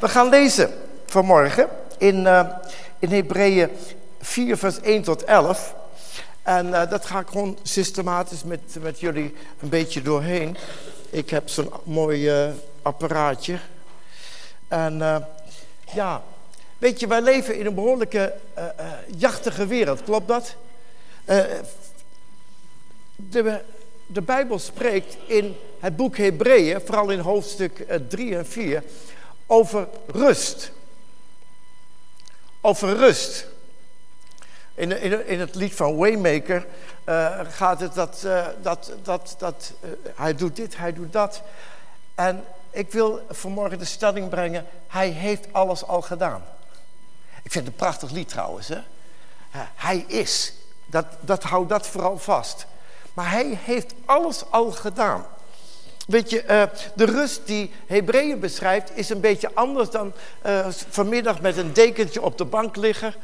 We gaan lezen vanmorgen in Hebreeën 4 vers 1 tot 11. En dat ga ik gewoon systematisch met jullie een beetje doorheen. Ik heb zo'n mooi apparaatje. En weet je, wij leven in een behoorlijke jachtige wereld, klopt dat? De Bijbel spreekt in het boek Hebreeën, vooral in hoofdstuk 3 en 4, over rust. Over rust. In het lied van Waymaker gaat het dat hij doet dit, hij doet dat. En ik wil vanmorgen de stelling brengen, hij heeft alles al gedaan. Ik vind het een prachtig lied trouwens. Hè? Hij is. Hou dat vooral vast. Maar hij heeft alles al gedaan. Weet je, de rust die Hebreeën beschrijft is een beetje anders dan vanmiddag met een dekentje op de bank liggen.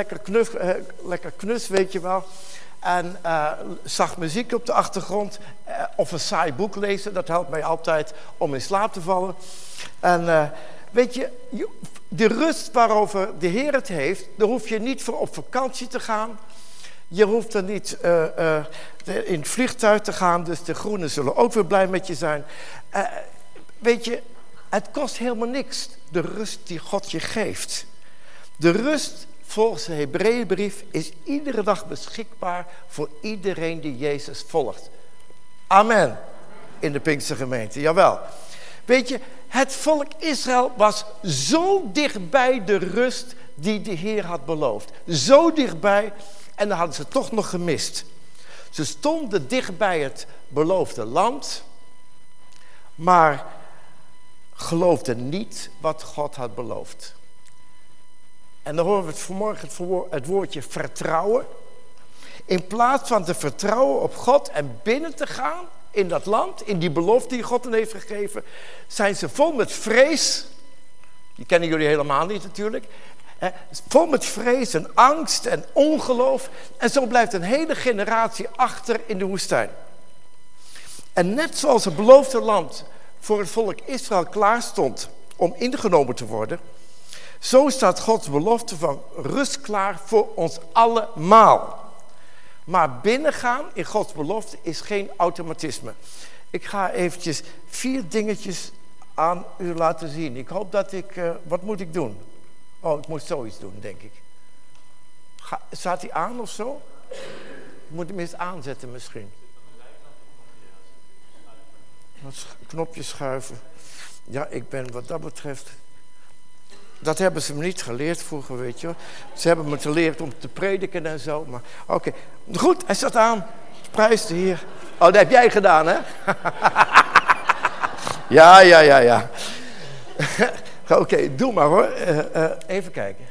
Lekker knus, weet je wel. En zacht muziek op de achtergrond. Of een saai boek lezen, dat helpt mij altijd om in slaap te vallen. En weet je, de rust waarover de Heer het heeft, daar hoef je niet voor op vakantie te gaan. Je hoeft er niet in het vliegtuig te gaan, dus de groenen zullen ook weer blij met je zijn. Weet je, het kost helemaal niks, de rust die God je geeft. De rust, volgens de Hebreeënbrief, is iedere dag beschikbaar voor iedereen die Jezus volgt. Amen. In de Pinkstergemeente, jawel. Weet je, het volk Israël was zo dichtbij de rust die de Heer had beloofd. Zo dichtbij. En dan hadden ze toch nog gemist. Ze stonden dichtbij het beloofde land, maar geloofden niet wat God had beloofd. En dan horen we vanmorgen het woordje vertrouwen. In plaats van te vertrouwen op God en binnen te gaan in dat land, in die belofte die God hen heeft gegeven, zijn ze vol met vrees. Die kennen jullie helemaal niet natuurlijk. Vol met vrees en angst en ongeloof. En zo blijft een hele generatie achter in de woestijn. En net zoals het beloofde land voor het volk Israël klaar stond om ingenomen te worden, zo staat Gods belofte van rust klaar voor ons allemaal. Maar binnengaan in Gods belofte is geen automatisme. Ik ga eventjes 4 dingetjes aan u laten zien. Ik hoop dat wat moet ik doen? Oh, ik moet zoiets doen, denk ik. Staat hij aan of zo? Ik moet hem eens aanzetten misschien. Knopje schuiven. Ja, ik ben wat dat betreft... Dat hebben ze me niet geleerd vroeger, weet je wel. Ze hebben me geleerd om te prediken en zo. Maar oké. Goed, hij staat aan. Prijs de Heer. Oh, dat heb jij gedaan, hè? Ja. Oké, doe maar hoor. Even kijken.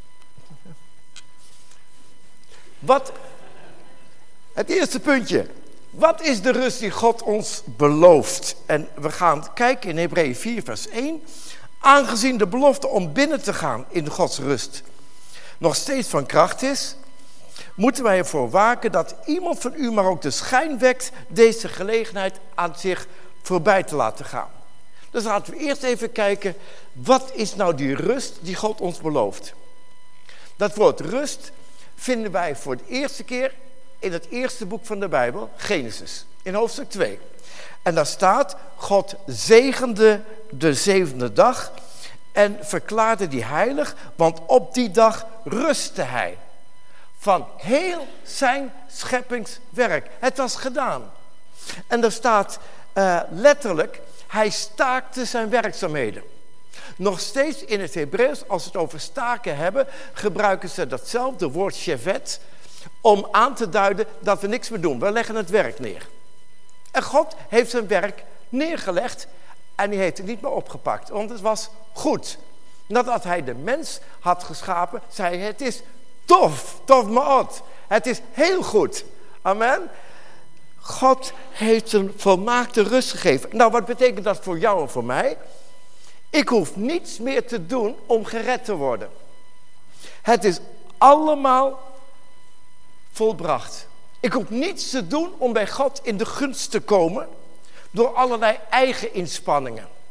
Het eerste puntje. Wat is de rust die God ons belooft? En we gaan kijken in Hebreeën 4 vers 1. Aangezien de belofte om binnen te gaan in Gods rust nog steeds van kracht is, moeten wij ervoor waken dat iemand van u maar ook de schijn wekt deze gelegenheid aan zich voorbij te laten gaan. Dus laten we eerst even kijken, wat is nou die rust die God ons belooft? Dat woord rust vinden wij voor de eerste keer in het eerste boek van de Bijbel, Genesis, in hoofdstuk 2. En daar staat, God zegende de 7e dag en verklaarde die heilig, want op die dag rustte hij van heel zijn scheppingswerk. Het was gedaan. En er staat letterlijk, hij staakte zijn werkzaamheden. Nog steeds in het Hebreeuws, als ze het over staken hebben, gebruiken ze datzelfde woord shevet om aan te duiden dat we niks meer doen. We leggen het werk neer. En God heeft zijn werk neergelegd en hij heeft het niet meer opgepakt, want het was goed. Nadat hij de mens had geschapen, zei hij, het is tof ma'od. Het is heel goed. Amen. God heeft een volmaakte rust gegeven. Nou, wat betekent dat voor jou en voor mij? Ik hoef niets meer te doen om gered te worden. Het is allemaal volbracht. Ik hoef niets te doen om bij God in de gunst te komen door allerlei eigen inspanningen.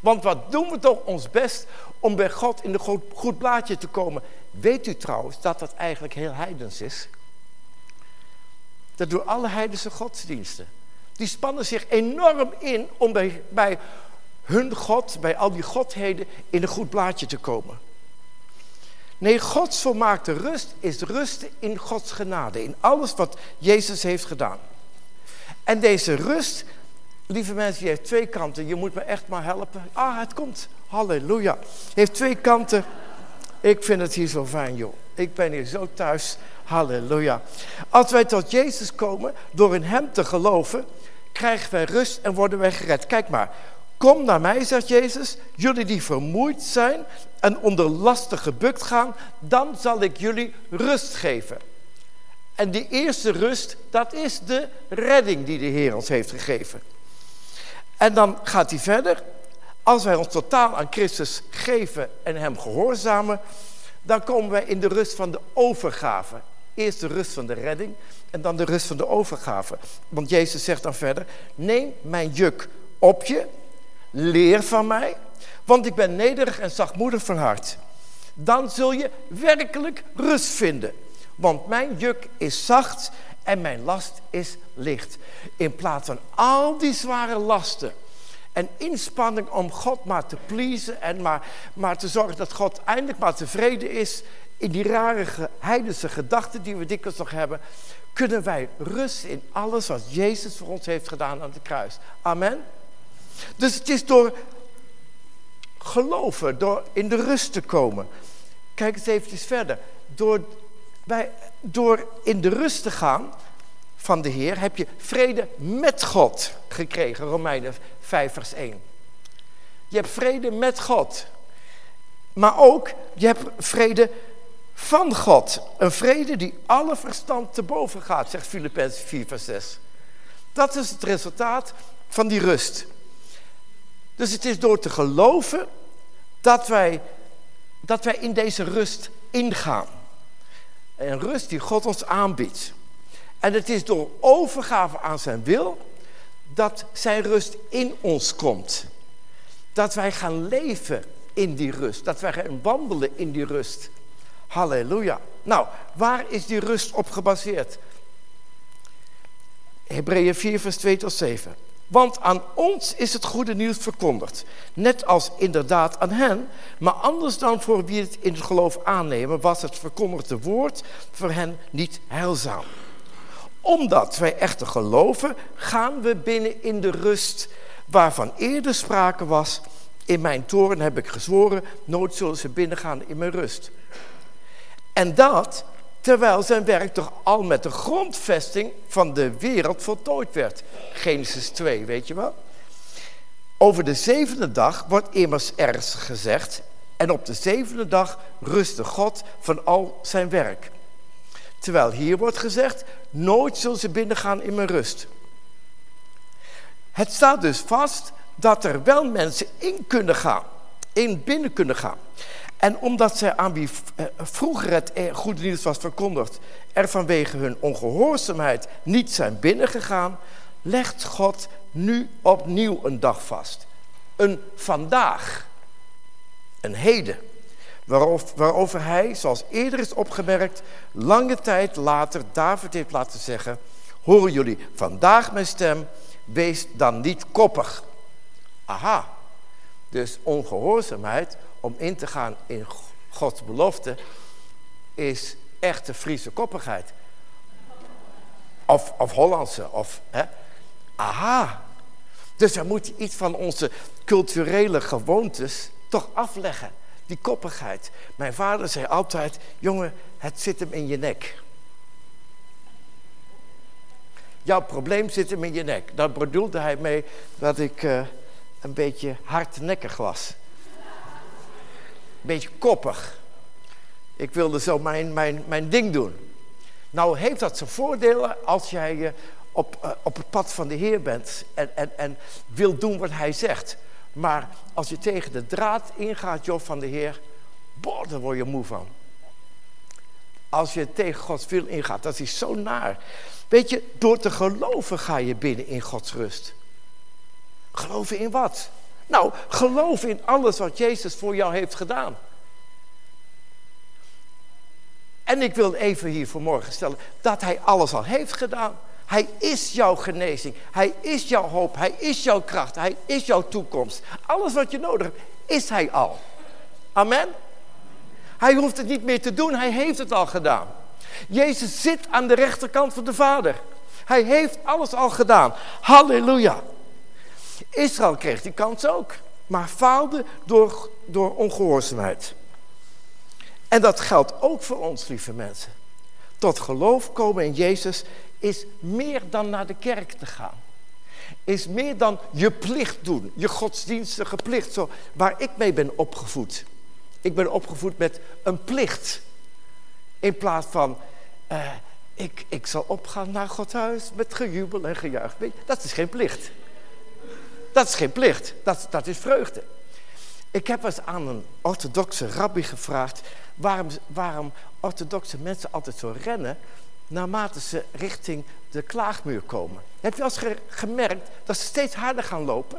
Want wat doen we toch ons best om bij God in een goed blaadje te komen. Weet u trouwens dat dat eigenlijk heel heidens is? Dat doen alle heidense godsdiensten. Die spannen zich enorm in om bij hun God, bij al die godheden, in een goed blaadje te komen. Nee, Gods volmaakte rust is rusten in Gods genade. In alles wat Jezus heeft gedaan. En deze rust, lieve mensen, die heeft twee kanten. Je moet me echt maar helpen. Het komt. Halleluja. Heeft twee kanten. Ik vind het hier zo fijn, joh. Ik ben hier zo thuis. Halleluja. Als wij tot Jezus komen, door in hem te geloven, krijgen wij rust en worden wij gered. Kijk maar. Kom naar mij, zegt Jezus, jullie die vermoeid zijn en onder lasten gebukt gaan, dan zal ik jullie rust geven. En die eerste rust, dat is de redding die de Heer ons heeft gegeven. En dan gaat hij verder. Als wij ons totaal aan Christus geven en hem gehoorzamen, dan komen wij in de rust van de overgave. Eerst de rust van de redding en dan de rust van de overgave. Want Jezus zegt dan verder, neem mijn juk op je, leer van mij, want ik ben nederig en zachtmoedig van hart. Dan zul je werkelijk rust vinden. Want mijn juk is zacht en mijn last is licht. In plaats van al die zware lasten en inspanning om God maar te pleasen en maar te zorgen dat God eindelijk maar tevreden is in die rare heidense gedachten die we dikwijls nog hebben, kunnen wij rusten in alles wat Jezus voor ons heeft gedaan aan het kruis. Amen. Dus het is door geloven, door in de rust te komen. Kijk eens eventjes verder. Door in de rust te gaan van de Heer heb je vrede met God gekregen. Romeinen 5 vers 1. Je hebt vrede met God. Maar ook, je hebt vrede van God. Een vrede die alle verstand te boven gaat, zegt Filippenzen 4 vers 6. Dat is het resultaat van die rust. Dus het is door te geloven dat wij in deze rust ingaan. Een rust die God ons aanbiedt. En het is door overgave aan zijn wil dat zijn rust in ons komt. Dat wij gaan leven in die rust. Dat wij gaan wandelen in die rust. Halleluja. Nou, waar is die rust op gebaseerd? Hebreeën 4 vers 2 tot 7. Want aan ons is het goede nieuws verkondigd. Net als inderdaad aan hen. Maar anders dan voor wie het in het geloof aannemen, was het verkondigde woord voor hen niet heilzaam. Omdat wij echter geloven, gaan we binnen in de rust waarvan eerder sprake was. In mijn toorn heb ik gezworen, nooit zullen ze binnengaan in mijn rust. En dat terwijl zijn werk toch al met de grondvesting van de wereld voltooid werd. Genesis 2, weet je wel? Over de 7e dag wordt immers ergens gezegd, en op de 7e dag rustte God van al zijn werk. Terwijl hier wordt gezegd, nooit zullen ze binnengaan in mijn rust. Het staat dus vast dat er wel mensen binnen kunnen gaan. En omdat zij aan wie vroeger het goede nieuws was verkondigd, er vanwege hun ongehoorzaamheid niet zijn binnengegaan, legt God nu opnieuw een dag vast. Een vandaag. Een heden. Waarover hij, zoals eerder is opgemerkt, lange tijd later David heeft laten zeggen, horen jullie vandaag mijn stem, wees dan niet koppig. Aha. Dus ongehoorzaamheid om in te gaan in Gods belofte is echte Friese koppigheid. Of Hollandse. Aha. Dus we moeten iets van onze culturele gewoontes toch afleggen. Die koppigheid. Mijn vader zei altijd, jongen, het zit hem in je nek. Jouw probleem zit hem in je nek. Daar bedoelde hij mee dat ik een beetje hardnekkig was. Een beetje koppig. Ik wilde zo mijn ding doen. Nou heeft dat zijn voordelen als jij op het pad van de Heer bent en wil doen wat hij zegt. Maar als je tegen de draad ingaat, joh, van de Heer, daar word je moe van. Als je tegen Gods wil ingaat, dat is zo naar. Weet je, door te geloven ga je binnen in Gods rust. Geloven in wat? Nou, geloof in alles wat Jezus voor jou heeft gedaan. En ik wil even hier vanmorgen stellen dat hij alles al heeft gedaan. Hij is jouw genezing. Hij is jouw hoop. Hij is jouw kracht. Hij is jouw toekomst. Alles wat je nodig hebt, is hij al. Amen. Hij hoeft het niet meer te doen. Hij heeft het al gedaan. Jezus zit aan de rechterkant van de Vader. Hij heeft alles al gedaan. Halleluja. Israël kreeg die kans ook. Maar faalde door ongehoorzaamheid. En dat geldt ook voor ons, lieve mensen. Tot geloof komen in Jezus is meer dan naar de kerk te gaan. Is meer dan je plicht doen. Je godsdienstige plicht. Zo, waar ik mee ben opgevoed. Ik ben opgevoed met een plicht. In plaats van, ik zal opgaan naar Gods huis met gejubel en gejuich. Dat is geen plicht. Dat is geen plicht. Dat is vreugde. Ik heb eens aan een orthodoxe rabbi gevraagd waarom orthodoxe mensen altijd zo rennen naarmate ze richting de klaagmuur komen. Heb je al eens gemerkt dat ze steeds harder gaan lopen?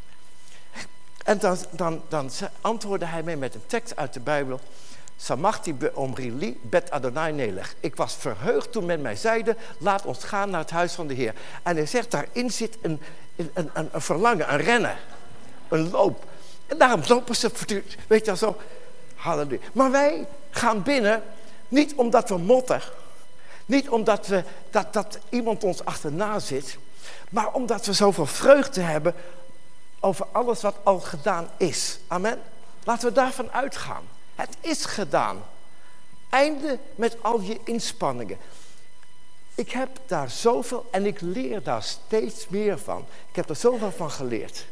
En dan antwoordde hij mij met een tekst uit de Bijbel. Samachti be'omri li bet Adonai nelech. Ik was verheugd toen men mij zeide, laat ons gaan naar het huis van de Heer. En hij zegt, daarin zit een verlangen, een rennen, een loop. En daarom lopen ze voortdurend, weet je wel zo, halleluja. Maar wij gaan binnen, niet omdat we motten, niet omdat dat iemand ons achterna zit, maar omdat we zoveel vreugde hebben over alles wat al gedaan is. Amen. Laten we daarvan uitgaan. Het is gedaan. Einde met al je inspanningen. Ik heb daar zoveel en ik leer daar steeds meer van. Ik heb er zoveel van geleerd.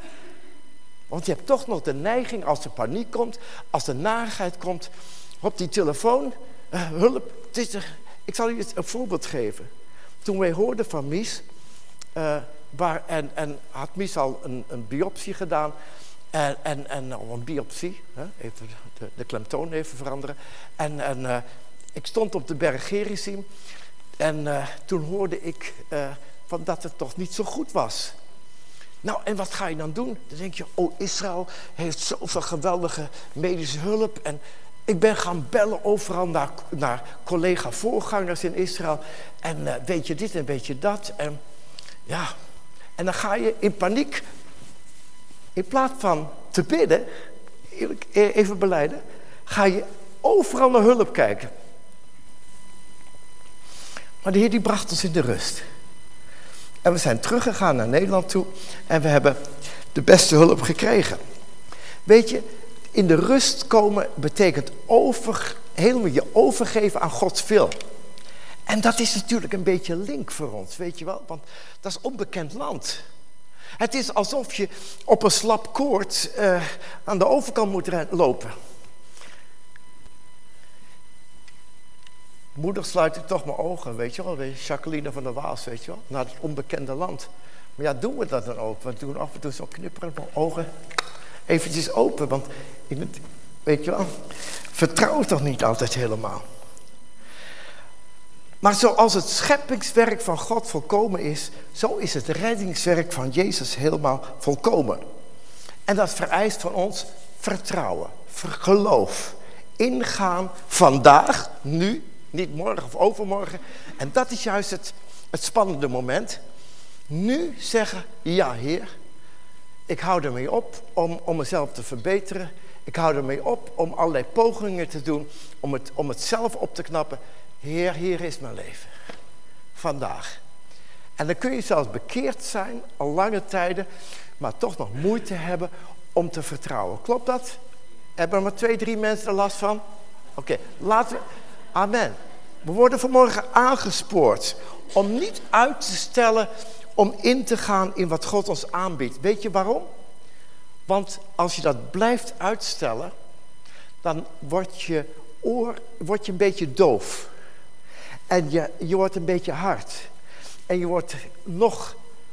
Want je hebt toch nog de neiging als er paniek komt, als er narigheid komt, op die telefoon, hulp. Ik zal u een voorbeeld geven. Toen wij hoorden van Mies, en had Mies al een biopsie gedaan, en een biopsie, even de klemtoon even veranderen. En ik stond op de berg Gerizim en toen hoorde ik van dat het toch niet zo goed was. Nou, en wat ga je dan doen? Dan denk je, Israël heeft zoveel geweldige medische hulp. En ik ben gaan bellen overal naar collega-voorgangers in Israël. En weet je dit en weet je dat. En ja, en dan ga je in paniek, in plaats van te bidden, even belijden, ga je overal naar hulp kijken. Maar de Heer die bracht ons in de rust. En we zijn teruggegaan naar Nederland toe en we hebben de beste hulp gekregen. Weet je, in de rust komen betekent helemaal je overgeven aan Gods wil. En dat is natuurlijk een beetje link voor ons, weet je wel. Want dat is onbekend land. Het is alsof je op een slap koord aan de overkant moet lopen. Moeder sluit ik toch mijn ogen, weet je wel. Jacqueline van der Waals, weet je wel. Naar het onbekende land. Maar ja, doen we dat dan ook? We doen af en toe zo knipperen mijn ogen eventjes open. Want, weet je wel, vertrouw toch niet altijd helemaal. Maar zoals het scheppingswerk van God volkomen is, zo is het reddingswerk van Jezus helemaal volkomen. En dat vereist van ons vertrouwen, geloof, ingaan vandaag, nu, niet morgen of overmorgen. En dat is juist het spannende moment. Nu zeggen, ja Heer, ik hou ermee op om mezelf te verbeteren. Ik hou ermee op om allerlei pogingen te doen, om het zelf op te knappen. Heer, hier is mijn leven. Vandaag. En dan kun je zelfs bekeerd zijn, al lange tijden, maar toch nog moeite hebben om te vertrouwen. Klopt dat? Hebben er maar 2, 3 mensen er last van? Oké, laten we... Amen. We worden vanmorgen aangespoord om niet uit te stellen om in te gaan in wat God ons aanbiedt. Weet je waarom? Want als je dat blijft uitstellen, dan word je een beetje doof. En je wordt een beetje hard. En je wordt nog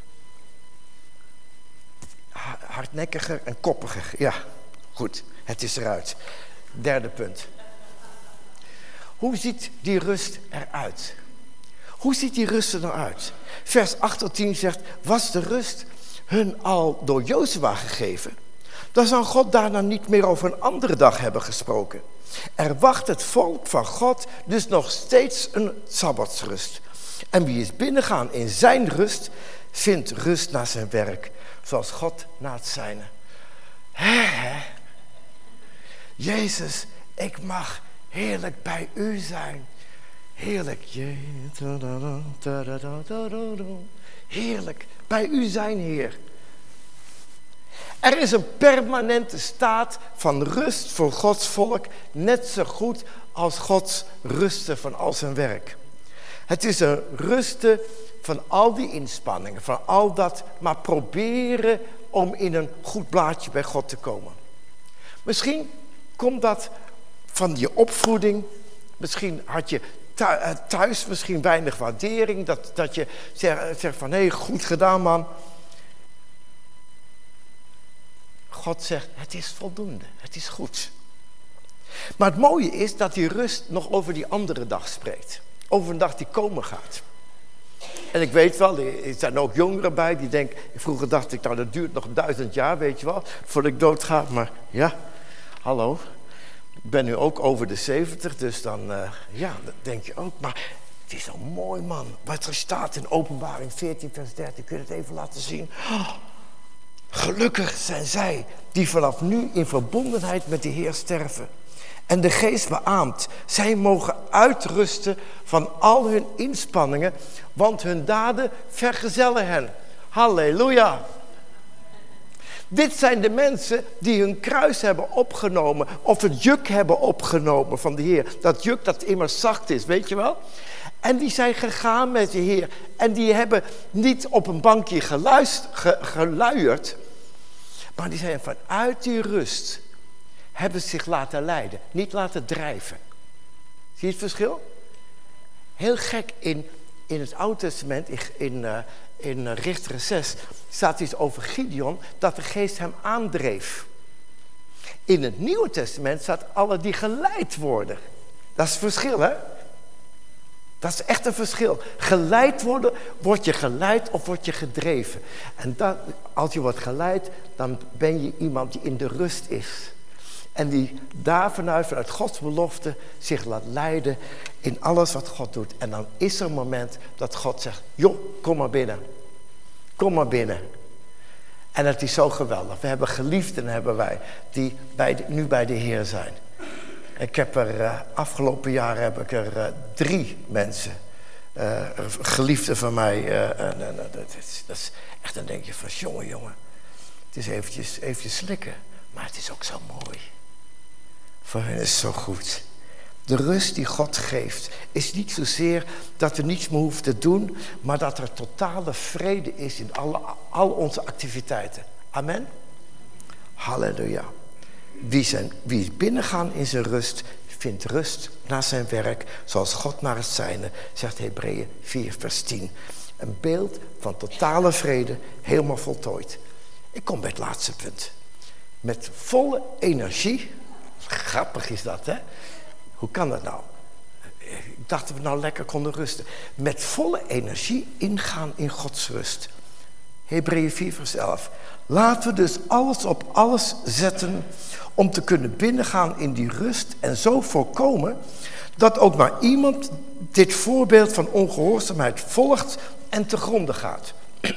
hardnekkiger en koppiger. Ja, goed, het is eruit. 3e punt. Hoe ziet die rust eruit? Hoe ziet die rust er nou uit? Vers 8 tot 10 zegt, was de rust hun al door Jozua gegeven, dan zou God daarna niet meer over een andere dag hebben gesproken. Er wacht het volk van God dus nog steeds een sabbatsrust. En wie is binnengaan in zijn rust, vindt rust na zijn werk, zoals God na het zijne. Jezus, ik mag heerlijk bij u zijn. Heerlijk. Heerlijk bij u zijn, Heer. Er is een permanente staat van rust voor Gods volk, net zo goed als Gods rusten van al zijn werk. Het is een rusten van al die inspanningen, van al dat, maar proberen om in een goed blaadje bij God te komen. Misschien komt dat van je opvoeding, misschien had je thuis misschien weinig waardering, dat je zegt van hé, goed gedaan man. God zegt, het is voldoende, het is goed. Maar het mooie is dat die rust nog over die andere dag spreekt. Over een dag die komen gaat. En ik weet wel, er zijn ook jongeren bij die denken, vroeger dacht ik, nou dat duurt nog 1000 jaar, weet je wel, voordat ik dood ga. Maar ja, hallo, ik ben nu ook over de 70, dus dan, dat denk je ook. Maar het is zo mooi, man. Wat er staat in Openbaring 14 vers 13, kun je het even laten zien? Oh, gelukkig zijn zij die vanaf nu in verbondenheid met de Heer sterven. En de geest beaamt. Zij mogen uitrusten van al hun inspanningen, want hun daden vergezellen hen. Halleluja. Dit zijn de mensen die hun kruis hebben opgenomen, of het juk hebben opgenomen van de Heer. Dat juk dat immers zacht is, weet je wel? En die zijn gegaan met de Heer. En die hebben niet op een bankje geluierd, maar die zijn vanuit die rust hebben zich laten leiden, niet laten drijven. Zie je het verschil? Heel gek, in het Oude Testament, in Richteren 6, staat iets over Gideon, dat de geest hem aandreef. In het Nieuwe Testament staat alle die geleid worden. Dat is het verschil, hè? Dat is echt een verschil. Geleid worden, word je geleid of word je gedreven. En als je wordt geleid, dan ben je iemand die in de rust is. En die daar vanuit Gods belofte zich laat leiden in alles wat God doet. En dan is er een moment dat God zegt, joh, kom maar binnen. Kom maar binnen. En het is zo geweldig. We hebben geliefden, hebben wij, die nu bij de Heer zijn. Ik heb afgelopen jaar heb ik 3 mensen, geliefden van mij. Dat is echt, dan denk je van, jongen. Het is eventjes slikken. Maar het is ook zo mooi. Voor hen is het zo goed. De rust die God geeft is niet zozeer dat we niets meer hoeven te doen, maar dat er totale vrede is in al onze activiteiten. Amen? Halleluja. Wie is binnengaan in zijn rust, vindt rust na zijn werk, zoals God naar het zijne, zegt Hebreeën 4 vers 10. Een beeld van totale vrede, helemaal voltooid. Ik kom bij het laatste punt. Met volle energie, grappig is dat, hè? Hoe kan dat nou? Ik dacht dat we nou lekker konden rusten. Met volle energie ingaan in Gods rust. Hebreeën 4 vers 11. Laten we dus alles op alles zetten om te kunnen binnengaan in die rust en zo voorkomen dat ook maar iemand dit voorbeeld van ongehoorzaamheid volgt en te gronde gaat.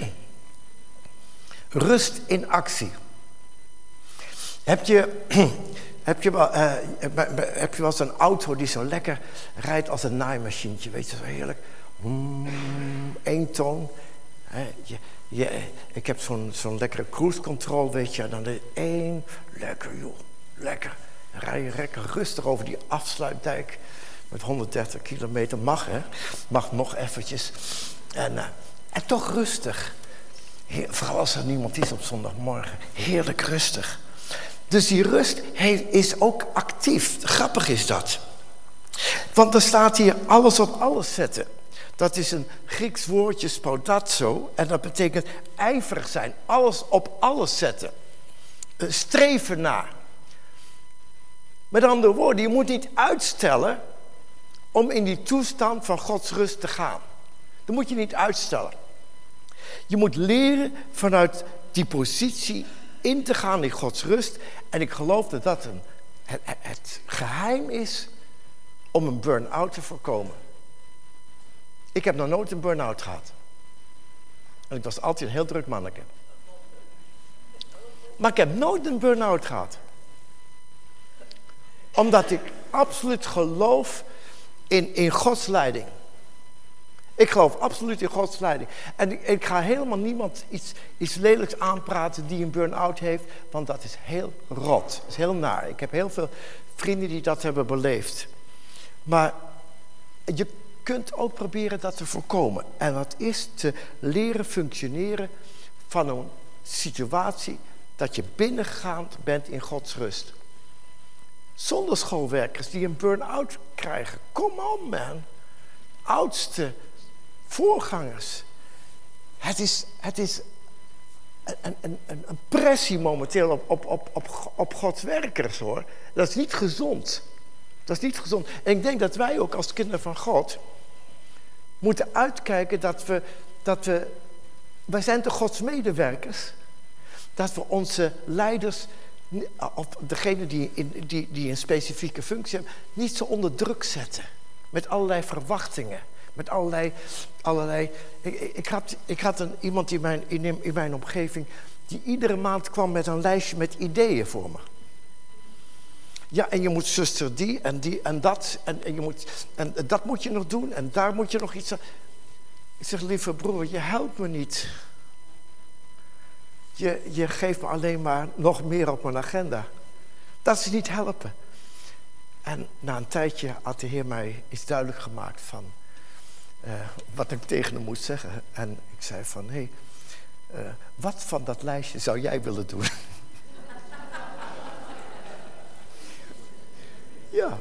Rust in actie. Heb je wel eens een auto die zo lekker rijdt als een naaimachientje, weet je, zo heerlijk. 1 toon. Ik heb zo'n lekkere cruise control, weet je. Dan de 1, lekker joh, lekker. Dan rij je lekker rustig over die afsluitdijk met 130 kilometer. Mag, hè? Mag nog eventjes. En toch rustig. Vooral als er niemand is op zondagmorgen. Heerlijk rustig. Dus die rust is ook actief. Grappig is dat. Want er staat hier alles op alles zetten. Dat is een Grieks woordje, spodazo. En dat betekent ijverig zijn. Alles op alles zetten. Streven naar. Met andere woorden, je moet niet uitstellen om in die toestand van Gods rust te gaan. Dat moet je niet uitstellen. Je moet leren vanuit die positie in te gaan in Gods rust. En ik geloof dat dat het geheim is om een burn-out te voorkomen. Ik heb nog nooit een burn-out gehad. En ik was altijd een heel druk manneke. Maar ik heb nooit een burn-out gehad. Omdat ik absoluut geloof in Gods leiding. Ik geloof absoluut in Gods leiding. En ik ga helemaal niemand iets lelijks aanpraten die een burn-out heeft. Want dat is heel rot. Dat is heel naar. Ik heb heel veel vrienden die dat hebben beleefd. Maar je kunt ook proberen dat te voorkomen. En dat is te leren functioneren van een situatie dat je binnengegaan bent in Gods rust. Zonderschoolwerkers die een burn-out krijgen. Come on, man. Oudste, voorgangers. Het is een pressie momenteel op Gods werkers, hoor. Dat is niet gezond. Dat is niet gezond. En ik denk dat wij ook als kinderen van God moeten uitkijken dat we wij zijn toch Gods medewerkers. Dat we onze leiders, of degene die een specifieke functie hebben, niet zo onder druk zetten. Met allerlei verwachtingen. Met allerlei. Ik had iemand in mijn omgeving die iedere maand kwam met een lijstje met ideeën voor me. Ja, en je moet zuster die en dat. En dat moet je nog doen. En daar moet je nog iets aan. Ik zeg, lieve broer, je helpt me niet. Je geeft me alleen maar nog meer op mijn agenda. Dat is niet helpen. En na een tijdje had de Heer mij iets duidelijk gemaakt van wat ik tegen hem moest zeggen. En ik zei van, hé, wat van dat lijstje zou jij willen doen? Ja,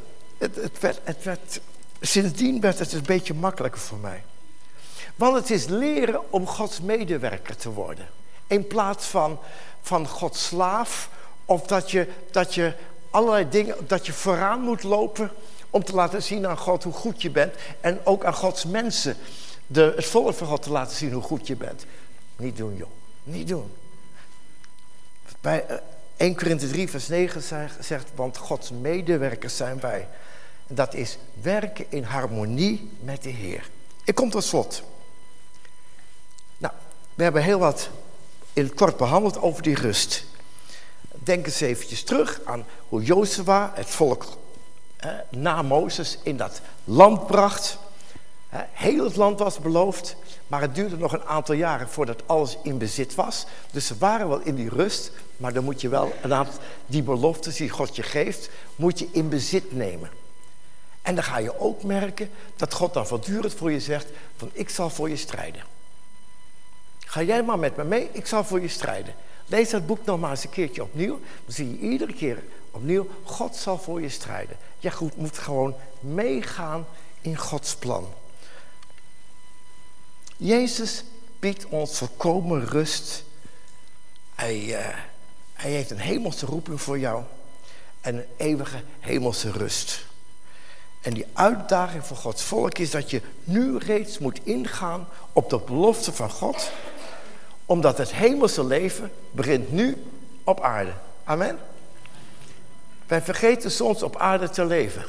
sindsdien werd het een beetje makkelijker voor mij. Want het is leren om Gods medewerker te worden. In plaats van Gods slaaf. Of dat je allerlei dingen, dat je vooraan moet lopen om te laten zien aan God hoe goed je bent. En ook aan Gods mensen, het volk van God te laten zien hoe goed je bent. Niet doen, joh. Niet doen. Bij 1 Korinthe 3 vers 9 zegt, want Gods medewerkers zijn wij. En dat is werken in harmonie met de Heer. Ik kom tot slot. Nou, we hebben heel wat in het kort behandeld over die rust. Denk eens eventjes terug aan hoe Jozua het volk na Mozes in dat land bracht. Heel het land was beloofd, maar het duurde nog een aantal jaren voordat alles in bezit was. Dus ze waren wel in die rust, maar dan moet je wel die beloftes die God je geeft, moet je in bezit nemen. En dan ga je ook merken dat God dan voortdurend voor je zegt van ik zal voor je strijden. Ga jij maar met me mee, ik zal voor je strijden. Lees dat boek nog maar eens een keertje opnieuw. Dan zie je iedere keer opnieuw, God zal voor je strijden. Je moet gewoon meegaan in Gods plan. Jezus biedt ons volkomen rust. Hij heeft een hemelse roeping voor jou. En een eeuwige hemelse rust. En die uitdaging voor Gods volk is dat je nu reeds moet ingaan op de belofte van God. Omdat het hemelse leven begint nu op aarde. Amen. Wij vergeten soms op aarde te leven.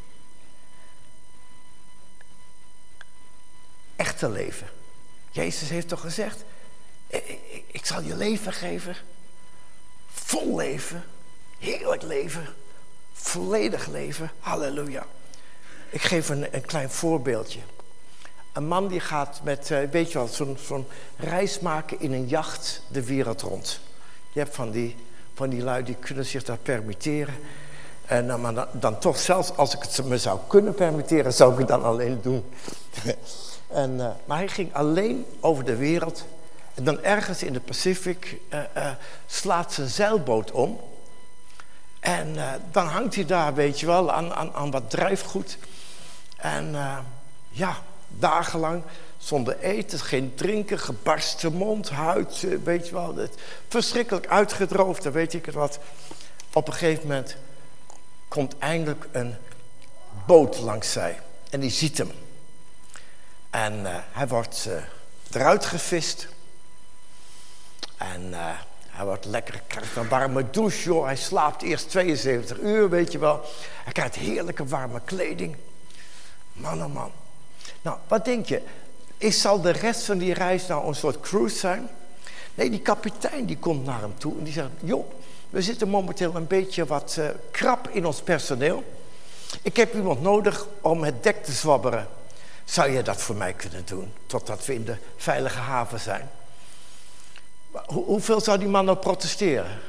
Echt te leven. Jezus heeft toch gezegd, ik zal je leven geven. Vol leven. Heerlijk leven. Volledig leven. Halleluja. Ik geef een klein voorbeeldje. Een man die gaat met, weet je wel, zo'n reis maken in een jacht de wereld rond. Je hebt van die lui die kunnen zich dat permitteren. Maar dan toch, zelfs als ik het me zou kunnen permitteren, zou ik het dan alleen doen. Maar hij ging alleen over de wereld. En dan ergens in de Pacific slaat zijn zeilboot om. En dan hangt hij daar, weet je wel, aan wat drijfgoed. En dagenlang zonder eten, geen drinken, gebarsten mond, huid, weet je wel. Verschrikkelijk uitgedroogd, dan weet ik het wat. Op een gegeven moment komt eindelijk een boot langs zij. En die ziet hem. En hij wordt eruit gevist. En hij wordt lekker, krijgt een warme douche, joh. Hij slaapt eerst 72 uur, weet je wel. Hij krijgt heerlijke warme kleding. Man, oh man. Nou, wat denk je? Zal de rest van die reis nou een soort cruise zijn? Nee, die kapitein die komt naar hem toe en die zegt... joh, we zitten momenteel een beetje wat krap in ons personeel. Ik heb iemand nodig om het dek te zwabberen. Zou je dat voor mij kunnen doen? Totdat we in de veilige haven zijn. Hoeveel zou die man nou protesteren?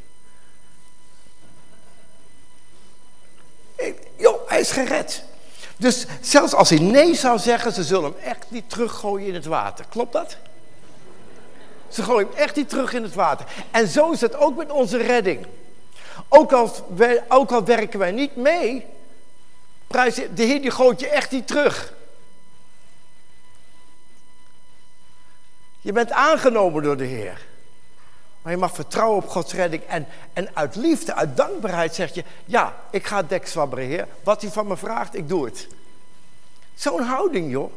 Joh, hij is gered. Dus zelfs als hij nee zou zeggen, ze zullen hem echt niet teruggooien in het water. Klopt dat? Ze gooien hem echt niet terug in het water. En zo is het ook met onze redding. Ook al werken wij niet mee, de Heer die gooit je echt niet terug. Je bent aangenomen door de Heer. Maar je mag vertrouwen op Gods redding. En uit liefde, uit dankbaarheid zeg je... ja, ik ga het dek zwabberen, Heer. Wat u van me vraagt, ik doe het. Zo'n houding, joh.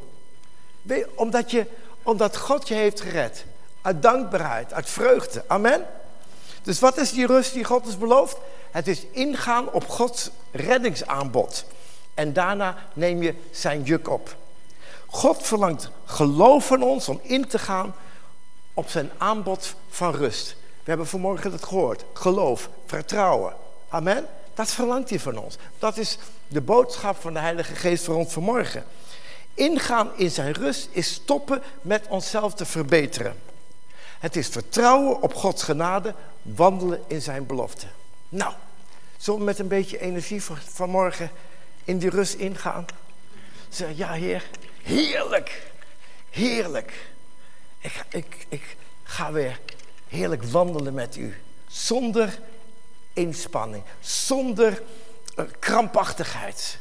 Omdat God je heeft gered. Uit dankbaarheid, uit vreugde. Amen. Dus wat is die rust die God ons belooft? Het is ingaan op Gods reddingsaanbod. En daarna neem je zijn juk op. God verlangt geloof van ons om in te gaan op zijn aanbod van rust. We hebben vanmorgen het gehoord. Geloof, vertrouwen. Amen. Dat verlangt hij van ons. Dat is de boodschap van de Heilige Geest voor ons vanmorgen. Ingaan in zijn rust is stoppen met onszelf te verbeteren. Het is vertrouwen op Gods genade, wandelen in zijn belofte. Nou, zullen we met een beetje energie vanmorgen in die rust ingaan? Zeg, ja Heer, heerlijk, heerlijk. Ik ga weer heerlijk wandelen met u. Zonder inspanning, zonder krampachtigheid.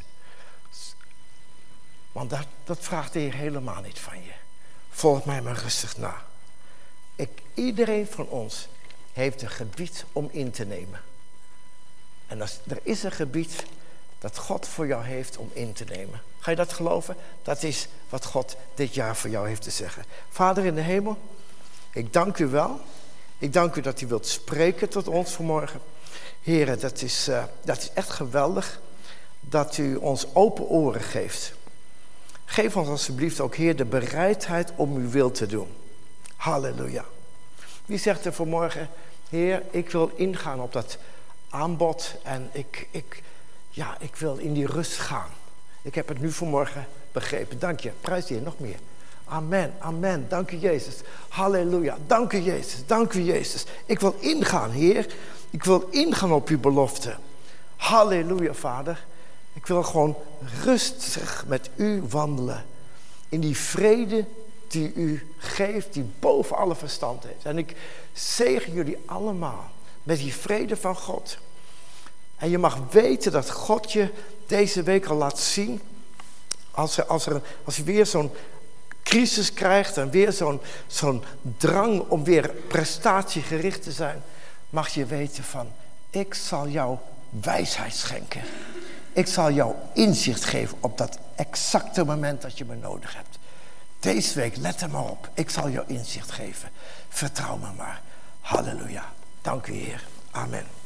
Want dat vraagt de Heer helemaal niet van je. Volg mij maar rustig na. Iedereen van ons heeft een gebied om in te nemen. En er is een gebied dat God voor jou heeft om in te nemen. Ga je dat geloven? Dat is wat God dit jaar voor jou heeft te zeggen. Vader in de hemel, ik dank u wel. Ik dank u dat u wilt spreken tot ons vanmorgen. Heren, dat is echt geweldig dat u ons open oren geeft. Geef ons alsjeblieft ook, Heer, de bereidheid om uw wil te doen. Halleluja. Wie zegt er vanmorgen, Heer, ik wil ingaan op dat aanbod en ik wil in die rust gaan. Ik heb het nu vanmorgen begrepen. Dank je. Prijs de Heer nog meer. Amen, amen. Dank u Jezus. Halleluja. Dank u Jezus. Dank u Jezus. Ik wil ingaan, Heer. Ik wil ingaan op uw belofte. Halleluja, Vader. Ik wil gewoon rustig met u wandelen. In die vrede die u geeft, die boven alle verstand is. En ik zegen jullie allemaal met die vrede van God. En je mag weten dat God je deze week al laat zien. Als je weer zo'n crisis krijgt en weer zo'n drang om weer prestatiegericht te zijn, mag je weten van, ik zal jou wijsheid schenken. Ik zal jou inzicht geven op dat exacte moment dat je me nodig hebt. Deze week, let er maar op. Ik zal jou inzicht geven. Vertrouw me maar. Halleluja. Dank u, Heer. Amen.